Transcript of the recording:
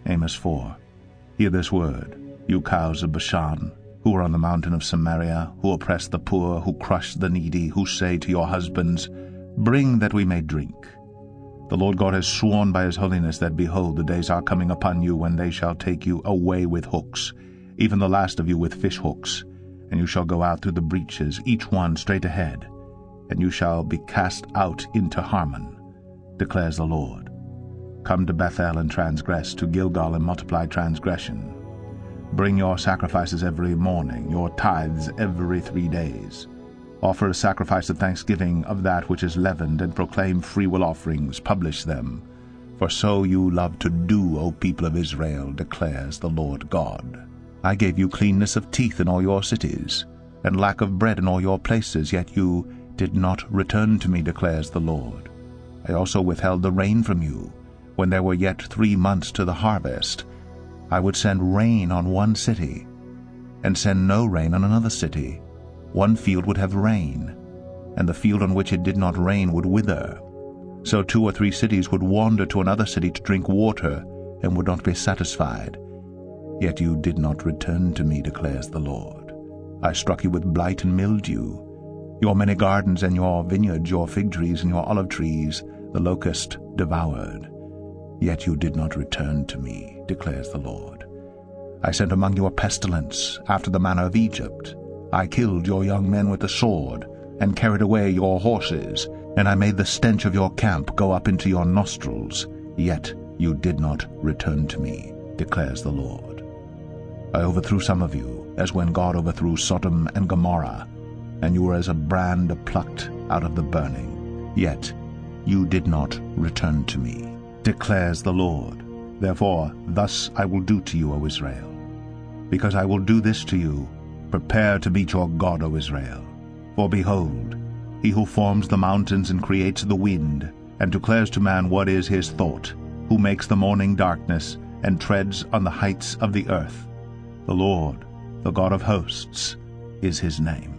Amos 4. Hear this word, you cows of Bashan, who are on the mountain of Samaria, who oppress the poor, who crush the needy, who say to your husbands, Bring that we may drink. The Lord God has sworn by his holiness that, behold, the days are coming upon you when they shall take you away with hooks, even the last of you with fish hooks, and you shall go out through the breaches, each one straight ahead, and you shall be cast out into Harmon, declares the Lord. Come to Bethel and transgress, to Gilgal and multiply transgression. Bring your sacrifices every morning, your tithes every 3 days. Offer a sacrifice of thanksgiving of that which is leavened, and proclaim freewill offerings, publish them. For so you love to do, O people of Israel, declares the Lord God. I gave you cleanness of teeth in all your cities, and lack of bread in all your places, yet you did not return to me, declares the Lord. I also withheld the rain from you, when there were yet 3 months to the harvest. I would send rain on one city, and send no rain on another city. One field would have rain, and the field on which it did not rain would wither. So 2 or 3 cities would wander to another city to drink water, and would not be satisfied. Yet you did not return to me, declares the Lord. I struck you with blight and mildew. Your many gardens and your vineyards, your fig trees and your olive trees, the locust devoured. Yet you did not return to me, declares the Lord. I sent among you a pestilence, after the manner of Egypt. I killed your young men with the sword, and carried away your horses, and I made the stench of your camp go up into your nostrils. Yet you did not return to me, declares the Lord. I overthrew some of you, as when God overthrew Sodom and Gomorrah, and you were as a brand plucked out of the burning. Yet you did not return to me, declares the Lord. Therefore thus I will do to you, O Israel. Because I will do this to you, prepare to meet your God, O Israel. For behold, he who forms the mountains and creates the wind, and declares to man what is his thought, who makes the morning darkness, and treads on the heights of the earth. The Lord, the God of hosts, is his name.